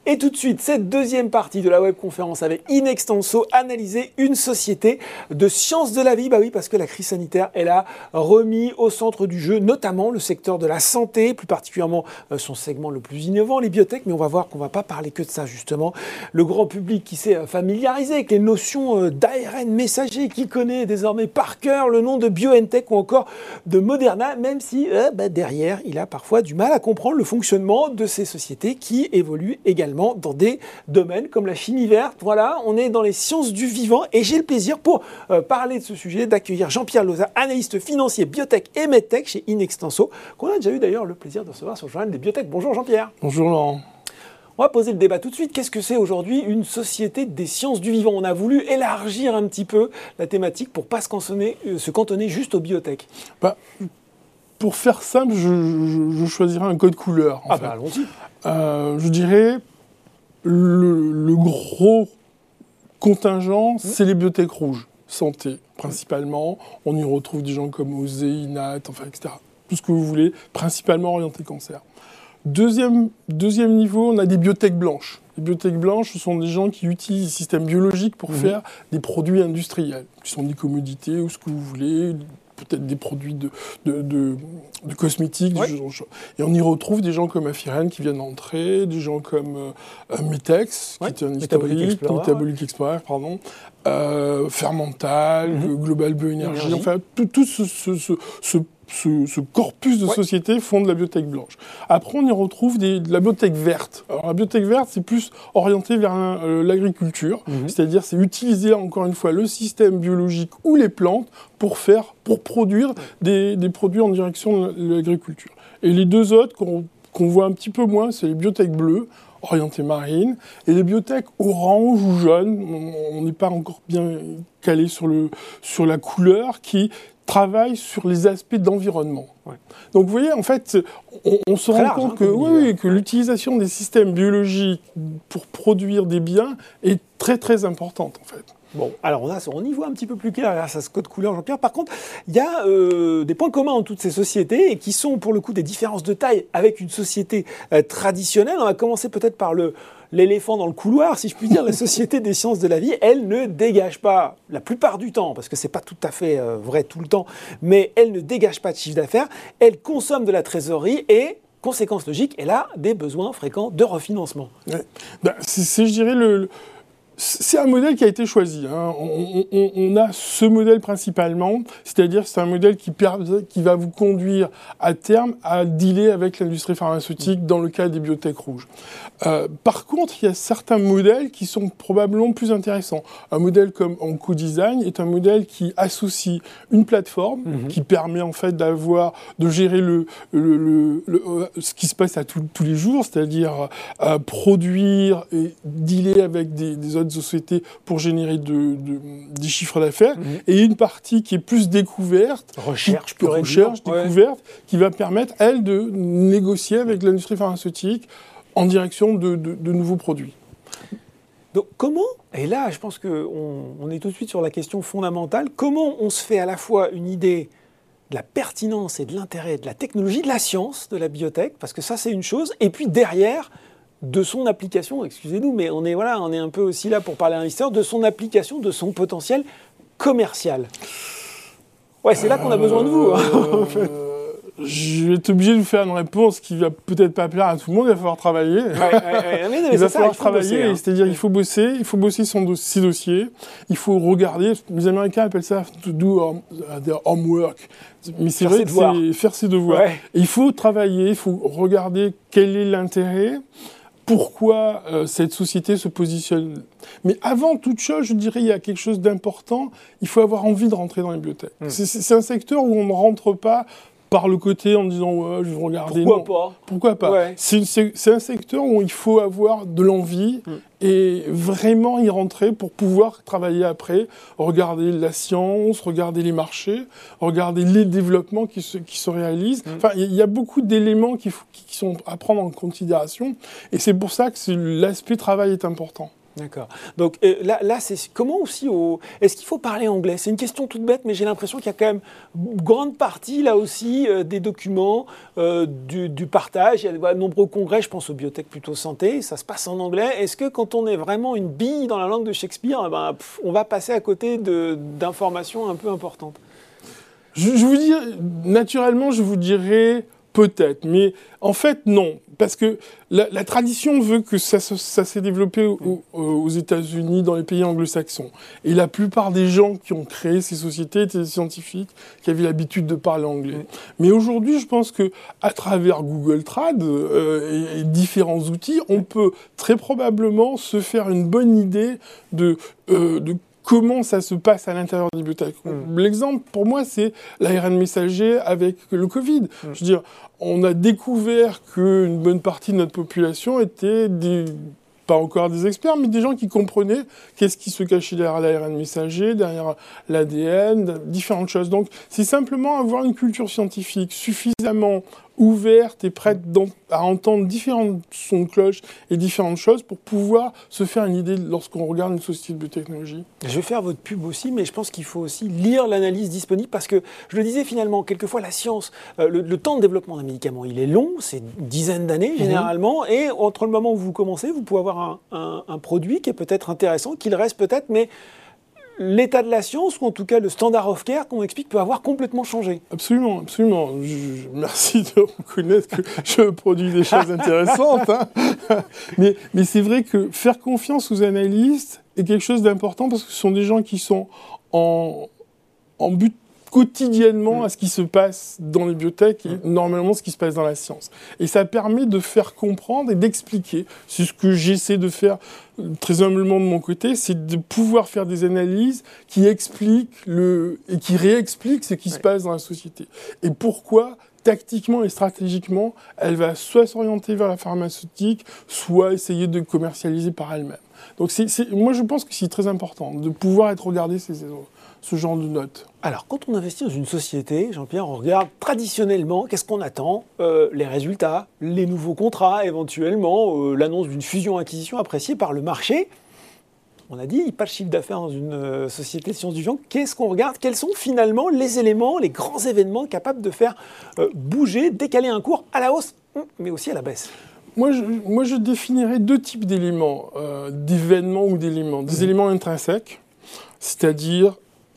Et tout de suite, cette deuxième partie de la webconférence avec Inextenso, analyser une société de sciences de la vie. Bah oui, parce que la crise sanitaire, elle a remis au centre du jeu, notamment le secteur de la santé, plus particulièrement son segment le plus innovant, les biotech. Mais on va voir qu'on va pas parler que de ça, justement. Le grand public qui s'est familiarisé avec les notions d'ARN messager, qui connaît désormais par cœur le nom de BioNTech ou encore de Moderna, même si derrière, il a parfois du mal à comprendre le fonctionnement de ces sociétés qui évoluent également dans des domaines comme la chimie verte. Voilà, on est dans les sciences du vivant et j'ai le plaisir pour parler de ce sujet d'accueillir Jean-Pierre Loza, analyste financier biotech et medtech chez Inextenso, qu'on a déjà eu d'ailleurs le plaisir de recevoir sur le journal des biotech. Bonjour Jean-Pierre. Bonjour Laurent. On va poser le débat tout de suite. Qu'est-ce que c'est aujourd'hui une société des sciences du vivant ? On a voulu élargir un petit peu la thématique pour ne pas se cantonner juste aux biotech. Pour faire simple, je choisirais un code couleur. Allons-y. Je dirais le gros contingent, c'est les biotech rouges, santé principalement. On y retrouve des gens comme Osé, Inat, etc. Tout ce que vous voulez, principalement orienté cancer. Deuxième niveau, on a des biotech blanches. Les biotech blanches, ce sont des gens qui utilisent les systèmes biologiques pour faire des produits industriels, qui sont des commodités ou ce que vous voulez, peut-être des produits de cosmétiques. Et on y retrouve des gens comme Afiren qui viennent d'entrer, des gens comme Metex, qui était un historique, Metabolic Explorer, Fermental, Global Bioénergie, tout ce corpus de sociétés font de la biotech blanche. Après, on y retrouve de la biotech verte. Alors, la biotech verte, c'est plus orienté vers l'agriculture, c'est-à-dire c'est utiliser encore une fois le système biologique ou les plantes pour produire des produits en direction de l'agriculture. Et les deux autres qu'on voit un petit peu moins, c'est les biotech bleues, orientées marine, et les biotech orange ou jaune, on n'est pas encore bien calé sur la couleur, qui travaille sur les aspects d'environnement. Donc vous voyez, en fait, on se rend compte que l'utilisation des systèmes biologiques pour produire des biens est très très importante, en fait. Bon, alors on y voit un petit peu plus clair grâce à ce code couleur, Jean-Pierre. Par contre, il y a des points communs entre toutes ces sociétés et qui sont pour le coup des différences de taille avec une société traditionnelle. On va commencer peut-être par l'éléphant dans le couloir, si je puis dire. La société des sciences de la vie, elle ne dégage pas, la plupart du temps, parce que c'est pas tout à fait vrai tout le temps, mais elle ne dégage pas de chiffre d'affaires, elle consomme de la trésorerie et, conséquence logique, elle a des besoins fréquents de refinancement. Ouais. Je dirais, c'est un modèle qui a été choisi. On a ce modèle principalement, c'est-à-dire que c'est un modèle qui va vous conduire à terme à dealer avec l'industrie pharmaceutique dans le cas des biotech rouges. Par contre, il y a certains modèles qui sont probablement plus intéressants. Un modèle comme OncoDesign est un modèle qui associe une plateforme qui permet en fait de gérer ce qui se passe à tous les jours, c'est-à-dire produire et dealer avec des autres sociétés pour générer des chiffres d'affaires, et une partie qui est plus découverte, découverte, qui va permettre, elle, de négocier avec l'industrie pharmaceutique en direction de nouveaux produits. Donc comment, et là je pense qu'on est tout de suite sur la question fondamentale, comment on se fait à la fois une idée de la pertinence et de l'intérêt de la technologie, de la science, de la biotech, parce que ça c'est une chose, et puis derrière, de son application, excusez-nous, mais on est un peu aussi là pour parler à l'investisseur, de son application, de son potentiel commercial. Ouais, c'est là qu'on a besoin de vous. En fait. Je vais être obligé de vous faire une réponse qui va peut-être pas plaire à tout le monde, il va falloir travailler. Il va falloir travailler, c'est-à-dire il faut bosser ses dossiers, il faut regarder, les Américains appellent ça to do their homework. Mais c'est vrai que c'est faire ses devoirs. Ouais. Et il faut travailler, il faut regarder quel est l'intérêt, pourquoi cette société se positionne. Mais avant toute chose, je dirais, il y a quelque chose d'important, il faut avoir envie de rentrer dans les biotech. C'est un secteur où on ne rentre pas par le côté en disant ouais, je vais regarder. Pourquoi pas C'est un secteur où il faut avoir de l'envie et vraiment y rentrer pour pouvoir travailler après, regarder la science, regarder les marchés, regarder les développements qui se réalisent. Enfin, il y a beaucoup d'éléments qui sont à prendre en considération et c'est pour ça que l'aspect travail est important. D'accord. Donc là c'est comment aussi est-ce qu'il faut parler anglais? C'est une question toute bête, mais j'ai l'impression qu'il y a quand même une grande partie là aussi des documents, du partage. Il y a de nombreux congrès, je pense aux biotech plutôt santé, ça se passe en anglais. Est-ce que quand on est vraiment une bille dans la langue de Shakespeare, on va passer à côté d'informations un peu importantes? Je vous dis, naturellement, je vous dirais peut-être, mais en fait non, parce que la tradition veut que ça s'est développé aux États-Unis, dans les pays anglo-saxons. Et la plupart des gens qui ont créé ces sociétés étaient des scientifiques qui avaient l'habitude de parler anglais. Mais aujourd'hui, je pense que à travers Google Trad et différents outils, on peut très probablement se faire une bonne idée de comment ça se passe à l'intérieur des bibliothèques. L'exemple, pour moi, c'est l'ARN messager avec le Covid. Je veux dire, on a découvert qu'une bonne partie de notre population était pas encore des experts, mais des gens qui comprenaient qu'est-ce qui se cachait derrière l'ARN messager, derrière l'ADN, différentes choses. Donc, c'est simplement avoir une culture scientifique suffisamment ouverte et prête à entendre différents sons de cloche et différentes choses pour pouvoir se faire une idée lorsqu'on regarde une société de biotechnologie. Je vais faire votre pub aussi, mais je pense qu'il faut aussi lire l'analyse disponible parce que, je le disais finalement, quelquefois la science, le temps de développement d'un médicament, il est long, c'est une dizaine d'années généralement, et entre le moment où vous commencez, vous pouvez avoir un produit qui est peut-être intéressant, qu'il reste peut-être, mais l'état de la science, ou en tout cas le standard of care qu'on explique, peut avoir complètement changé. Absolument, absolument. Merci de reconnaître que je produis des choses intéressantes. Mais c'est vrai que faire confiance aux analystes est quelque chose d'important parce que ce sont des gens qui sont en but quotidiennement à ce qui se passe dans les biotech et normalement ce qui se passe dans la science. Et ça permet de faire comprendre et d'expliquer. C'est ce que j'essaie de faire très humblement de mon côté, c'est de pouvoir faire des analyses qui expliquent et qui réexpliquent ce qui se passe dans la société. Et pourquoi, tactiquement et stratégiquement, elle va soit s'orienter vers la pharmaceutique, soit essayer de commercialiser par elle-même. Donc moi je pense que c'est très important de pouvoir être regardé ce genre de notes. Alors, quand on investit dans une société, Jean-Pierre, on regarde traditionnellement, qu'est-ce qu'on attend? Les résultats, les nouveaux contrats, éventuellement, l'annonce d'une fusion-acquisition appréciée par le marché. On a dit, pas de chiffre d'affaires dans une société de sciences du vivant. Qu'est-ce qu'on regarde? Quels sont finalement les éléments, les grands événements capables de faire bouger, décaler un cours à la hausse, mais aussi à la baisse? Moi, je définirais deux types d'éléments, d'événements ou d'éléments. Des éléments intrinsèques, c'est-à-dire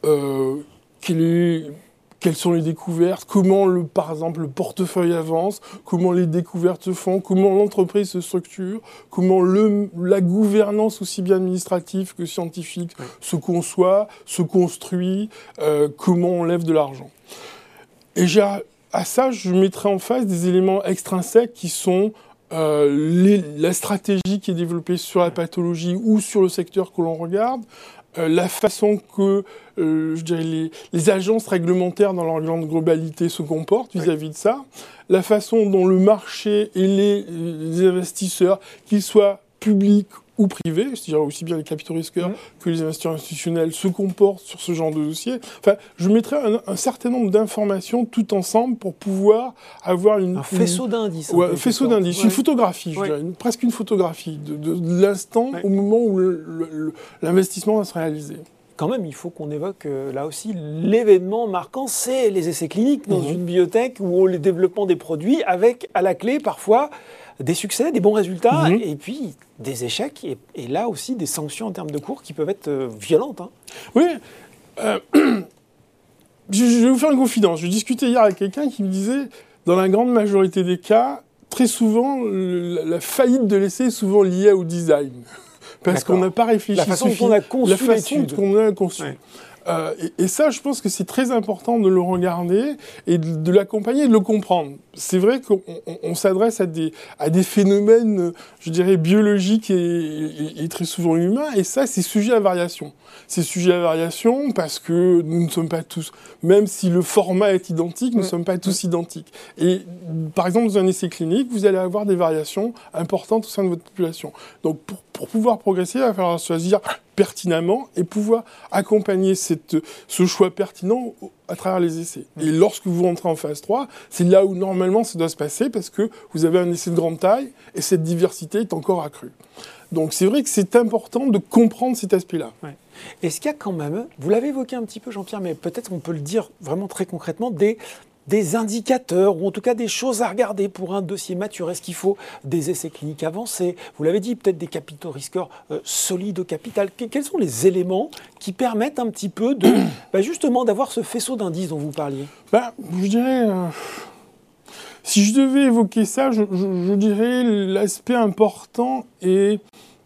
quelles sont les découvertes, comment par exemple le portefeuille avance, comment les découvertes se font, comment l'entreprise se structure, comment la gouvernance aussi bien administrative que scientifique se conçoit, se construit, comment on lève de l'argent. Et à ça, je mettrais en face des éléments extrinsèques qui sont la stratégie qui est développée sur la pathologie ou sur le secteur que l'on regarde, la façon que je dirais les agences réglementaires dans leur grande globalité se comportent vis-à-vis de ça, la façon dont le marché et les investisseurs, qu'ils soient publics ou privés, c'est-à-dire aussi bien les capitaux risqueurs que les investisseurs institutionnels, se comportent sur ce genre de dossier. Enfin, je mettrais un certain nombre d'informations tout ensemble pour pouvoir avoir un faisceau d'indices. Un faisceau d'indices, une photographie, je dirais, presque une photographie de l'instant au moment où l'investissement va se réaliser. Quand même, il faut qu'on évoque là aussi l'événement marquant, c'est les essais cliniques dans une biotech ou le développement des produits avec à la clé parfois des succès, des bons résultats et puis des échecs et là aussi des sanctions en termes de cours qui peuvent être violentes. Oui, je vais vous faire une confidence. Je discutais hier avec quelqu'un qui me disait, dans la grande majorité des cas, très souvent, la faillite de l'essai est souvent liée au design. Parce qu'on n'a pas réfléchi. La façon dont on a conçu l'étude. La façon qu'on a conçu. Ouais. Et ça, je pense que c'est très important de le regarder et de l'accompagner et de le comprendre. C'est vrai qu'on s'adresse à des phénomènes, je dirais, biologiques et très souvent humains, et ça, c'est sujet à variation. C'est sujet à variation parce que nous ne sommes pas tous, même si le format est identique, nous ne sommes pas tous identiques. Et par exemple, dans un essai clinique, vous allez avoir des variations importantes au sein de votre population. Donc, pour pouvoir progresser, il va falloir choisir pertinemment et pouvoir accompagner ce choix pertinent à travers les essais. Et lorsque vous rentrez en phase 3, c'est là où normalement ça doit se passer parce que vous avez un essai de grande taille et cette diversité est encore accrue. Donc c'est vrai que c'est important de comprendre cet aspect-là. Ouais. Est-ce qu'il y a quand même, vous l'avez évoqué un petit peu Jean-Pierre, mais peut-être on peut le dire vraiment très concrètement, des indicateurs ou en tout cas des choses à regarder pour un dossier mature? Est-ce qu'il faut des essais cliniques avancés? Vous l'avez dit, peut-être des capitaux risqueurs solides au capital. Quels sont les éléments qui permettent un petit peu de justement d'avoir ce faisceau d'indices dont vous parliez? Je dirais... Si je devais évoquer ça, je dirais l'aspect important est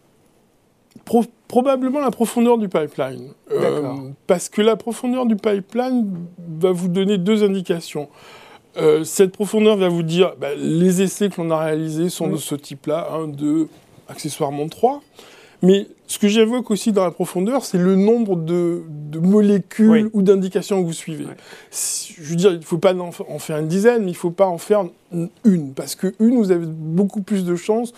probablement la profondeur du pipeline. Parce que la profondeur du pipeline va vous donner deux indications. Cette profondeur va vous dire les essais que l'on a réalisés sont de ce type-là, 1, 2, accessoirement 3. Mais ce que j'évoque aussi dans la profondeur, c'est le nombre de molécules ou d'indications que vous suivez. Je veux dire, il ne faut pas en faire une dizaine, mais il ne faut pas en faire une. Parce qu'une, vous avez beaucoup plus de chances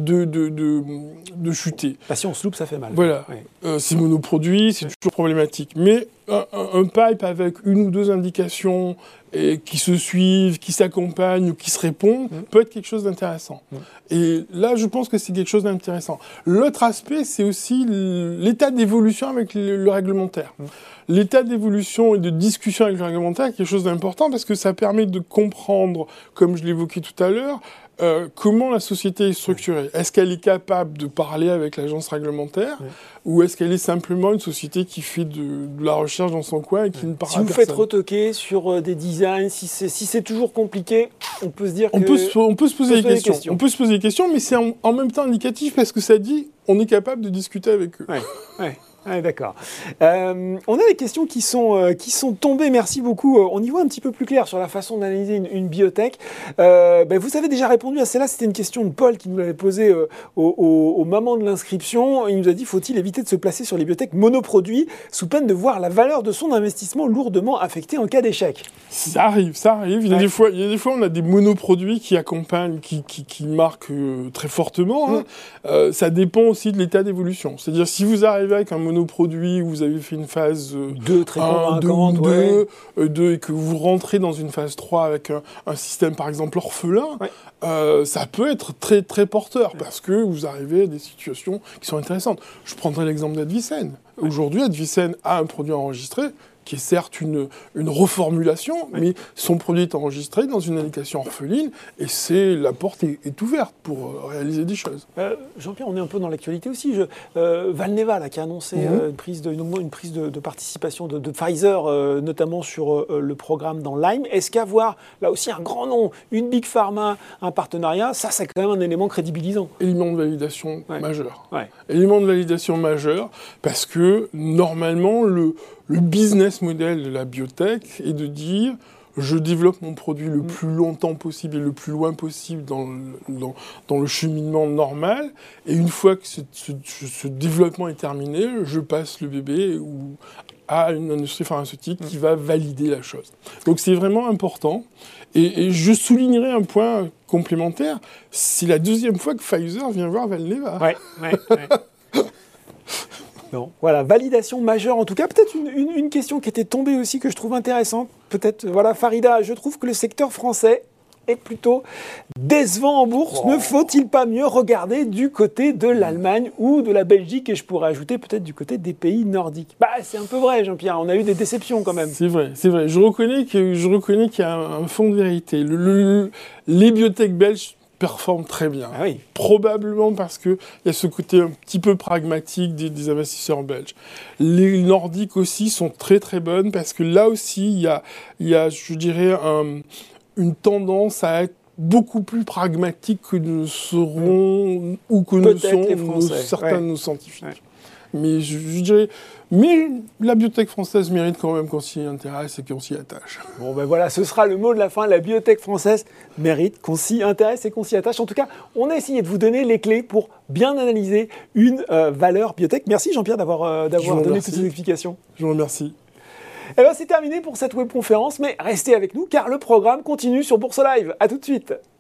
de chuter. Si on se loupe, ça fait mal. Voilà. C'est monoproduit, c'est toujours problématique. Mais un pipe avec une ou deux indications et qui se suivent, qui s'accompagnent ou qui se répondent, peut être quelque chose d'intéressant. Et là, je pense que c'est quelque chose d'intéressant. L'autre aspect, c'est aussi l'état d'évolution avec le réglementaire. L'état d'évolution et de discussion avec le réglementaire est quelque chose d'important parce que ça permet de comprendre, comme je l'évoquais tout à l'heure, comment la société est structurée. Est-ce qu'elle est capable de parler avec l'agence réglementaire ou est-ce qu'elle est simplement une société qui fait de la recherche dans son coin et qui ne parle à personne? Si vous faites retoquer sur des designs, si c'est toujours compliqué, on peut se dire on peut se poser des questions. On peut se poser des questions, mais c'est en même temps indicatif parce que ça dit on est capable de discuter avec eux. Ah, d'accord. On a des questions qui sont tombées, merci beaucoup. On y voit un petit peu plus clair sur la façon d'analyser une biotech. Vous avez déjà répondu à celle-là, c'était une question de Paul qui nous l'avait posée au moment de l'inscription. Il nous a dit, faut-il éviter de se placer sur les biotech monoproduits sous peine de voir la valeur de son investissement lourdement affectée en cas d'échec? Ça arrive. Il y a des fois, on a des monoproduits qui accompagnent, qui marquent très fortement. Ça dépend aussi de l'état d'évolution. C'est-à-dire, si vous arrivez avec un monoproduit où vous avez fait une phase 2 très convaincante, 2 et que vous rentrez dans une phase 3 avec un système par exemple orphelin, ça peut être très très porteur parce que vous arrivez à des situations qui sont intéressantes. Je prendrai l'exemple d'Advicen. Aujourd'hui, Advicen a un produit enregistré qui est certes une reformulation, mais son produit est enregistré dans une indication orpheline, et la porte est ouverte pour réaliser des choses. Jean-Pierre, on est un peu dans l'actualité aussi. Valneva, là, qui a annoncé une prise de participation de Pfizer, notamment sur le programme dans Lyme. Est-ce qu'avoir, là aussi, un grand nom, une Big Pharma, un partenariat, ça, c'est quand même un élément crédibilisant. Élément de validation majeur. Élément de validation majeur, parce que, normalement, le business model de la biotech est de dire je développe mon produit le plus longtemps possible et le plus loin possible dans le cheminement normal, et une fois que ce développement est terminé, je passe le bébé à une industrie pharmaceutique qui va valider la chose. Donc c'est vraiment important. Et je soulignerai un point complémentaire, c'est la deuxième fois que Pfizer vient voir Valneva. Non. Voilà, validation majeure en tout cas. Peut-être une question qui était tombée aussi que je trouve intéressante. Peut-être, Farida, je trouve que le secteur français est plutôt décevant en bourse. Ne faut-il pas mieux regarder du côté de l'Allemagne ou de la Belgique, et je pourrais ajouter peut-être du côté des pays nordiques? C'est un peu vrai, Jean-Pierre, on a eu des déceptions quand même. C'est vrai. Je reconnais qu'il y a un fond de vérité. Les biotech belges performent très bien. Probablement parce qu'il y a ce côté un petit peu pragmatique des investisseurs belges. Les Nordiques aussi sont très très bonnes parce que là aussi, il y a je dirais, une tendance à être beaucoup plus pragmatique que ne seront ou que ne sont certains de nos scientifiques. Mais je dirais... Mais la biotech française mérite quand même qu'on s'y intéresse et qu'on s'y attache. Bon voilà, ce sera le mot de la fin. La biotech française mérite qu'on s'y intéresse et qu'on s'y attache. En tout cas, on a essayé de vous donner les clés pour bien analyser une valeur biotech. Merci Jean-Pierre d'avoir donné toutes ces explications. Je vous remercie. C'est terminé pour cette webconférence, mais restez avec nous car le programme continue sur Bourse Live. À tout de suite.